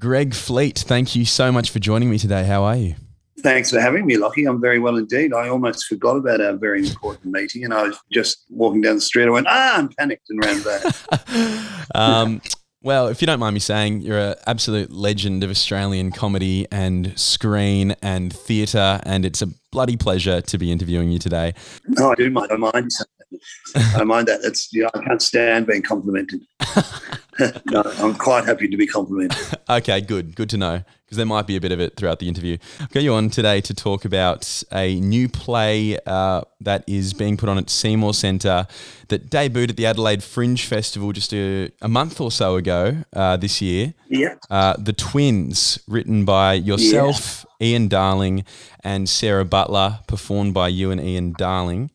Greg Fleet, thank you so much for joining me today. How are you? Thanks for having me, Lockie. I'm very well indeed. I almost forgot about our very important meeting, and I was just walking down the street. I went, I'm panicked and ran back. Well, if you don't mind me saying, you're an absolute legend of Australian comedy and screen and theatre, and it's a bloody pleasure to be interviewing you today. No, I do mind. I mind that. I mind that. I can't stand being complimented. No, I'm quite happy to be complimented. Okay, good to know, because there might be a bit of it throughout the interview. I've got you on today to talk about a new play that is being put on at Seymour Centre that debuted at the Adelaide Fringe Festival just a month or so ago this year. Yeah. The Twins, written by yourself, Ian Darling, and Sarah Butler, performed by you and Ian Darling.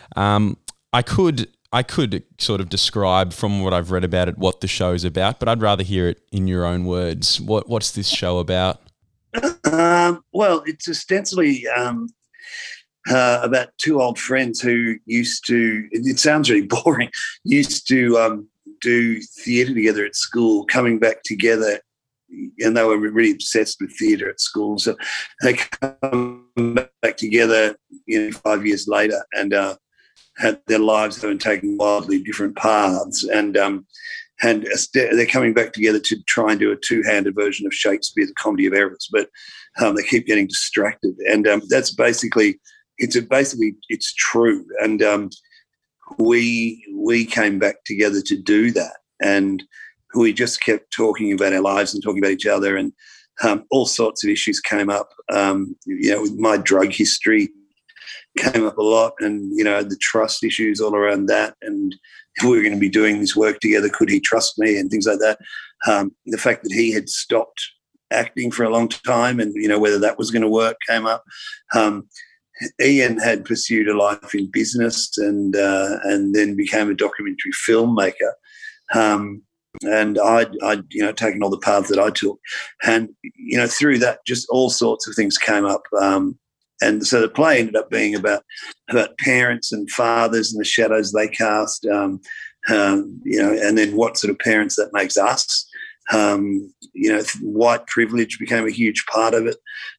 I could sort of describe from what I've read about it what the show's about, but I'd rather hear it in your own words. What's this show about? Well, it's ostensibly about two old friends who used to, it sounds really boring, used to do theatre together at school, coming back together, and they were really obsessed with theatre at school. So they come back together 5 years later and had their lives have been taking wildly different paths, and they're coming back together to try and do a two-handed version of Shakespeare, The Comedy of Errors, but they keep getting distracted, and that's basically it's true, and we came back together to do that, and we just kept talking about our lives and talking about each other, and all sorts of issues came up. With my drug history came up a lot, and the trust issues all around that, and if we were going to be doing this work together, could he trust me, and things like that. The fact that he had stopped acting for a long time, and whether that was going to work came up. Ian had pursued a life in business, and then became a documentary filmmaker. And I'd taken all the paths that I took, and through that, just all sorts of things came up. And so the play ended up being about parents and fathers and the shadows they cast, and then what sort of parents that makes us. White privilege became a huge part of it.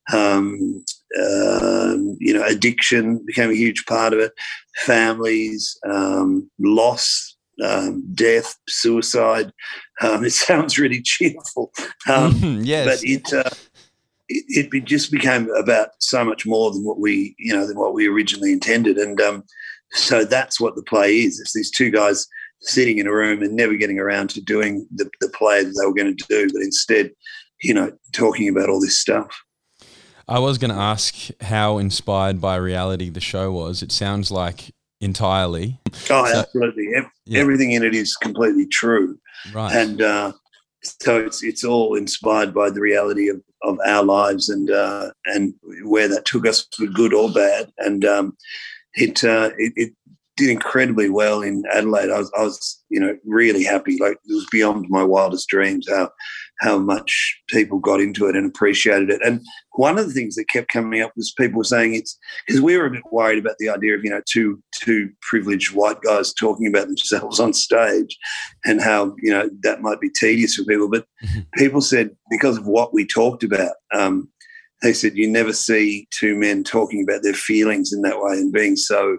Addiction became a huge part of it. Families, loss, death, suicide. It sounds really cheerful, yes. But it just became about so much more than what we originally intended, and so that's what the play is. It's these two guys sitting in a room and never getting around to doing the play that they were going to do, but instead, talking about all this stuff. I was going to ask how inspired by reality the show was. It sounds like entirely. Absolutely. Everything in it is completely true, right? And so it's all inspired by the reality of our lives, and where that took us for good or bad. And it did incredibly well in Adelaide. I was really happy. Like, it was beyond my wildest dreams how much people got into it and appreciated it. And one of the things that kept coming up was people saying it's because we were a bit worried about the idea of two privileged white guys talking about themselves on stage, and how that might be tedious for people. But people said, because of what we talked about, they said you never see two men talking about their feelings in that way and being so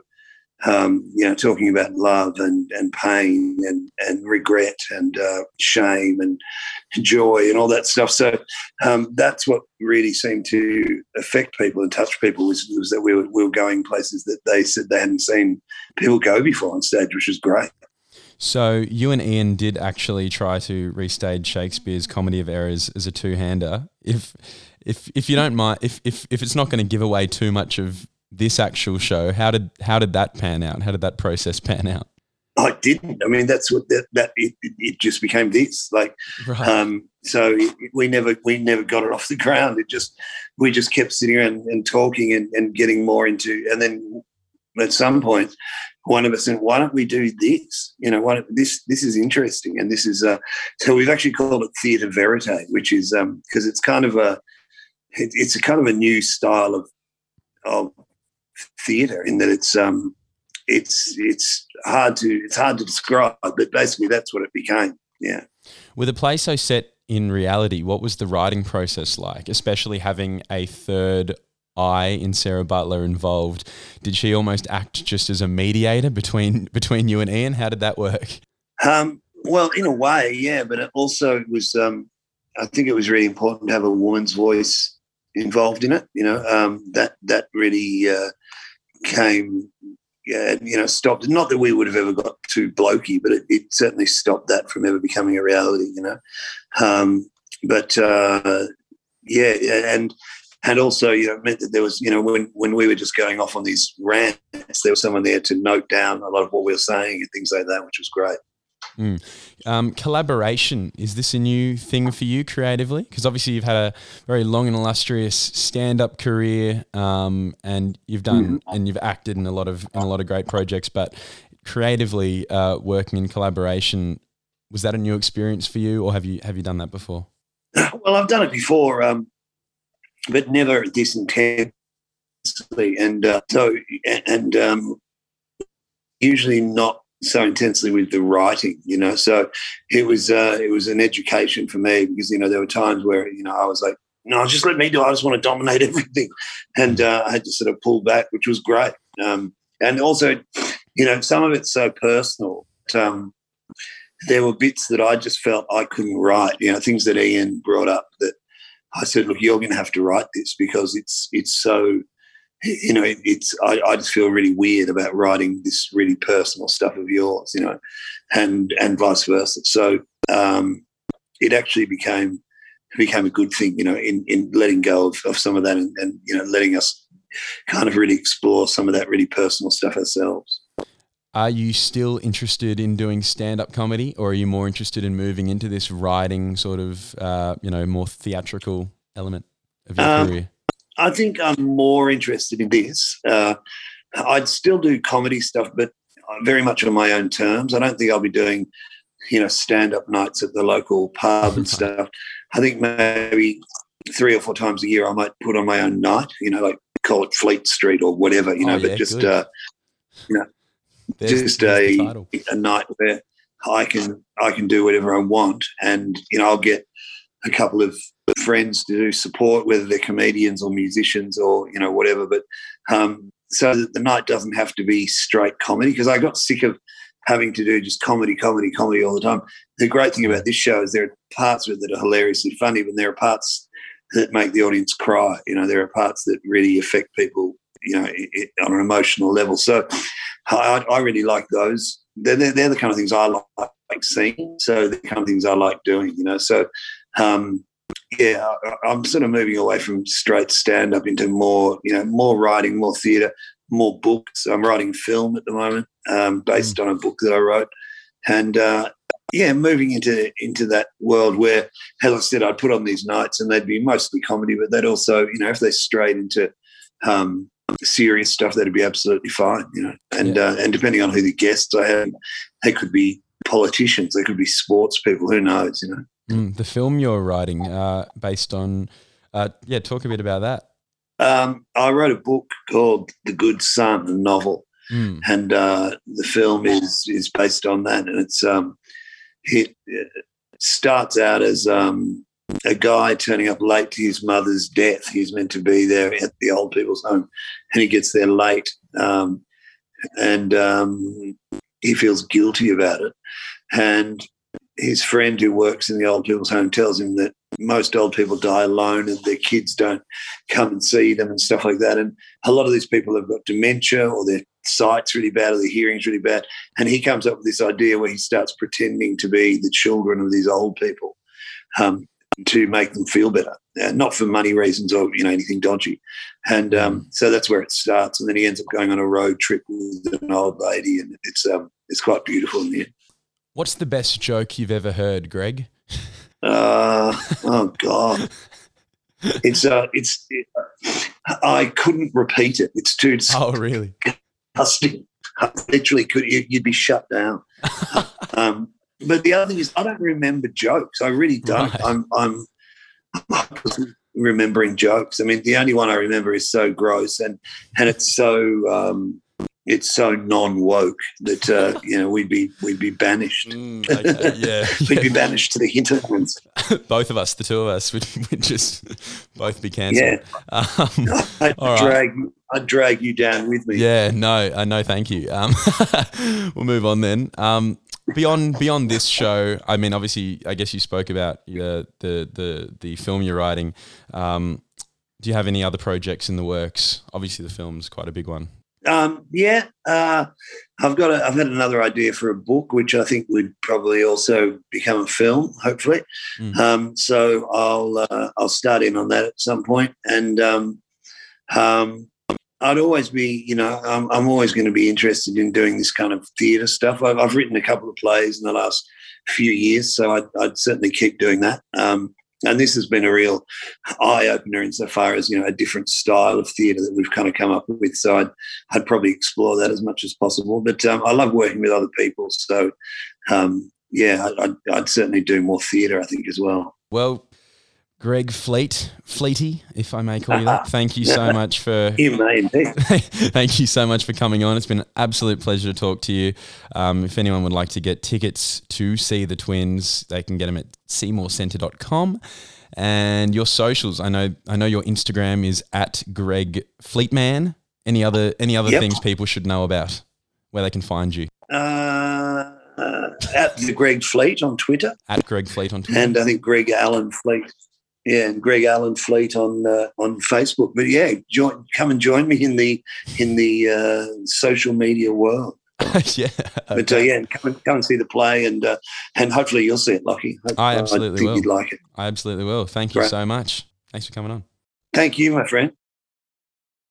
talking about love and pain and regret and shame and joy and all that stuff. So that's what really seemed to affect people and touch people was that we were going places that they said they hadn't seen people go before on stage, which was great. So you and Ian did actually try to restage Shakespeare's Comedy of Errors as a two-hander. If you don't mind, if it's not going to give away too much of this actual show, how did that pan out? How did that process pan out? I didn't. I mean, that's what it just became this. Like, right. So we never got it off the ground. We just kept sitting around and talking and getting more into. And then at some point, one of us said, "Why don't we do this? This is interesting." And this is so we've actually called it Theatre Verite, which is because it's kind of it's a kind of a new style of theatre in that it's hard to describe, but basically that's what it became. Yeah. With a play so set in reality? What was the writing process like, especially having a third eye in Sarah Butler involved? Did she almost act just as a mediator between you and Ian? How did that work? Well, in a way, yeah, but it also was. I think it was really important to have a woman's voice involved in it. That really came. Yeah, stopped. Not that we would have ever got too blokey, but it certainly stopped that from ever becoming a reality. But yeah, and also, it meant that there was, when we were just going off on these rants, there was someone there to note down a lot of what we were saying and things like that, which was great. Collaboration, is this a new thing for you creatively? Because obviously you've had a very long and illustrious stand-up career, and you've done and you've acted in a lot of great projects. But creatively, working in collaboration, was that a new experience for you, or have you done that before? Well, I've done it before, but never this intensely, and usually not so intensely with the writing, So it was an education for me, because there were times where I was like, no, just let me do it. I just want to dominate everything, and I had to sort of pull back, which was great. And also, some of it's so personal. There were bits that I just felt I couldn't write. Things that Ian brought up that I said, look, you're going to have to write this, because it's so. I just feel really weird about writing this really personal stuff of yours, and vice versa. So it actually became a good thing, in letting go of some of that, and letting us kind of really explore some of that really personal stuff ourselves. Are you still interested in doing stand-up comedy, or are you more interested in moving into this writing sort of, more theatrical element of your career? I think I'm more interested in this. I'd still do comedy stuff, but very much on my own terms. I don't think I'll be doing, stand-up nights at the local pub and stuff. I think maybe 3 or 4 times a year I might put on my own night, like call it Fleet Street or whatever, but just, just a night where I can do whatever I want, and, I'll get a couple of friends to do support, whether they're comedians or musicians or whatever, but so that the night doesn't have to be straight comedy, because I got sick of having to do just comedy all the time. The great thing about this show is there are parts of it that are hilariously funny, but there are parts that make the audience cry. There are parts that really affect people on an emotional level. So I really like those. They're the kind of things I like seeing, so the kind of things I like doing. So yeah, I'm sort of moving away from straight stand-up into more, more writing, more theatre, more books. I'm writing film at the moment, based on a book that I wrote, and moving into that world where, as I said, I'd put on these nights and they'd be mostly comedy, but they'd also, if they strayed into serious stuff, that'd be absolutely fine, and depending on who the guests I had, they could be politicians, they could be sports people, who knows, The film you're writing, based on, talk a bit about that. I wrote a book called The Good Son, a novel, and the film is based on that, and it starts out as a guy turning up late to his mother's death. He's meant to be there at the old people's home, and he gets there late, and he feels guilty about it, and his friend who works in the old people's home tells him that most old people die alone and their kids don't come and see them and stuff like that. And a lot of these people have got dementia, or their sight's really bad, or their hearing's really bad. And he comes up with this idea where he starts pretending to be the children of these old people, to make them feel better, not for money reasons or anything dodgy. And so that's where it starts. And then he ends up going on a road trip with an old lady, and it's quite beautiful in the end. What's the best joke you've ever heard, Greg? Oh God, I couldn't repeat it. It's too really disgusting. I literally could. You'd be shut down. But the other thing is, I don't remember jokes. I really don't. Right. I'm remembering jokes. I mean, the only one I remember is So Gross, and it's so it's so non-woke that we'd be banished. Okay, yeah, We'd be banished to the hinterlands. Both of us, the two of us, would just both be cancelled. Yeah, I'd drag you down with me. Yeah, no, thank you. We'll move on then. Beyond this show, I mean, obviously, I guess you spoke about the film you're writing. Do you have any other projects in the works? Obviously, the film's quite a big one. I've had another idea for a book, which I think would probably also become a film, hopefully. So I'll start in on that at some point, and I'd always be, I'm always going to be interested in doing this kind of theatre stuff. I've written a couple of plays in the last few years, so I'd certainly keep doing that. And this has been a real eye-opener insofar as, a different style of theatre that we've kind of come up with. So I'd probably explore that as much as possible. But I love working with other people. So, I'd certainly do more theatre, I think, as well. Well, Greg Fleety, if I may call you that. Thank you so much for you may indeed. Thank you so much for coming on. It's been an absolute pleasure to talk to you. If anyone would like to get tickets to see the Twins, they can get them at seymourcentre.com. And your socials, I know your Instagram is at Greg Fleetman. Any other things people should know about where they can find you? At the Greg Fleet on Twitter. At Greg Fleet on Twitter. And I think Greg Allen Fleet. Yeah, and Greg Allen Fleet on Facebook. But yeah, come and join me in the social media world. Yeah, okay. But come and see the play, and hopefully you'll see it, Lockie. I absolutely will. You'd like it. I absolutely will. Thank you so much. Thanks for coming on. Thank you, my friend.